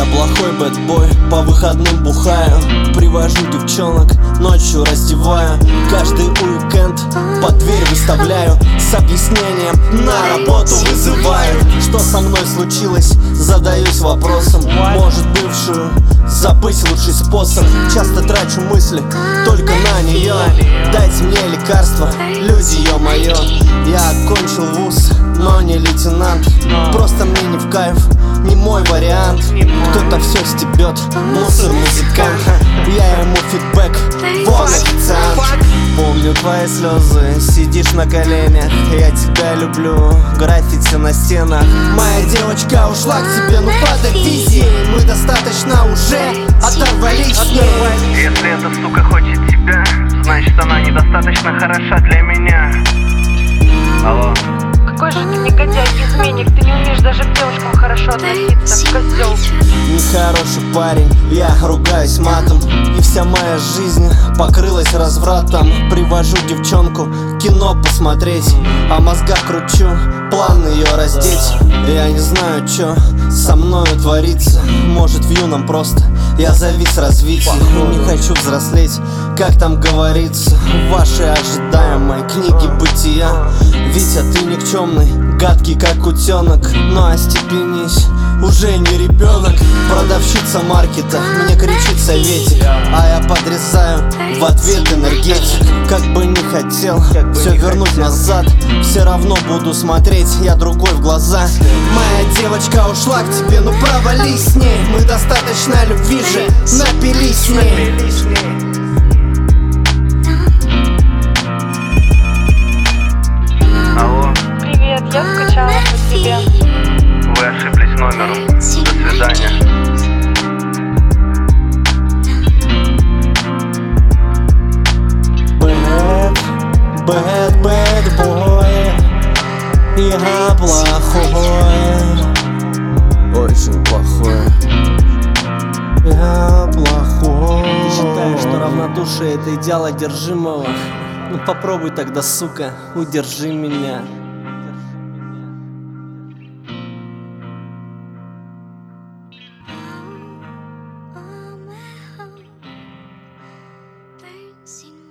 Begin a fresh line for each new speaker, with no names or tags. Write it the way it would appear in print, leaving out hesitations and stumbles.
Я плохой бэтбой, по выходным бухаю. Привожу девчонок, ночью раздеваю. Каждый уикенд под дверь выставляю. С объяснением на работу вызываю. Что со мной случилось, задаюсь вопросом. Может, бывшую забыть лучший способ. Часто трачу мысли только на нее. Дайте мне лекарство, люди, ё-моё. Я окончил вуз, но не лейтенант. Просто мне не в кайф, не мой вариант. Кто-то все стебет, мусор музыкант. Я ему фидбэк, вон официант. Помню твои слезы, сидишь на коленях. Я тебя люблю, граффити на стенах. Моя девочка ушла к тебе, ну подавись. Мы достаточно уже оторвались с ней.
Если эта сука хочет тебя, значит она недостаточно хороша для меня. Алло.
Какой же ты негодяй, изменник. Ты не умеешь даже к девушкам хорошо относиться, козел.
Нехороший парень, я ругаюсь матом. И вся моя жизнь покрылась развратом. Привожу девчонку кино посмотреть, а в мозгах кручу план ее раздеть. Я не знаю, чё со мною творится. Может, в юном просто я завис развития. Не хочу взрослеть, как там говорится в вашей ожидаемой книге бытия. Витя, ты никчемный, гадкий как утенок. Но остепенись, уже не ребенок. Продавщица маркета мне кричит советик, а я подрезаю в ответ энергетик. Как бы не хотел все вернуть назад, все равно буду смотреть я другой в глаза. Моя девочка ушла к тебе, ну провались с ней. Мы достаточно любви же напились с ней.
Алло.
Привет, я скучала по тебе.
Вы ошиблись номером. До свидания.
Bad boy, я плохой, очень плохой. Я плохой. Ты считаешь, что равнодушие — это идеал одержимого? Ну попробуй тогда, сука, удержи меня.
Sin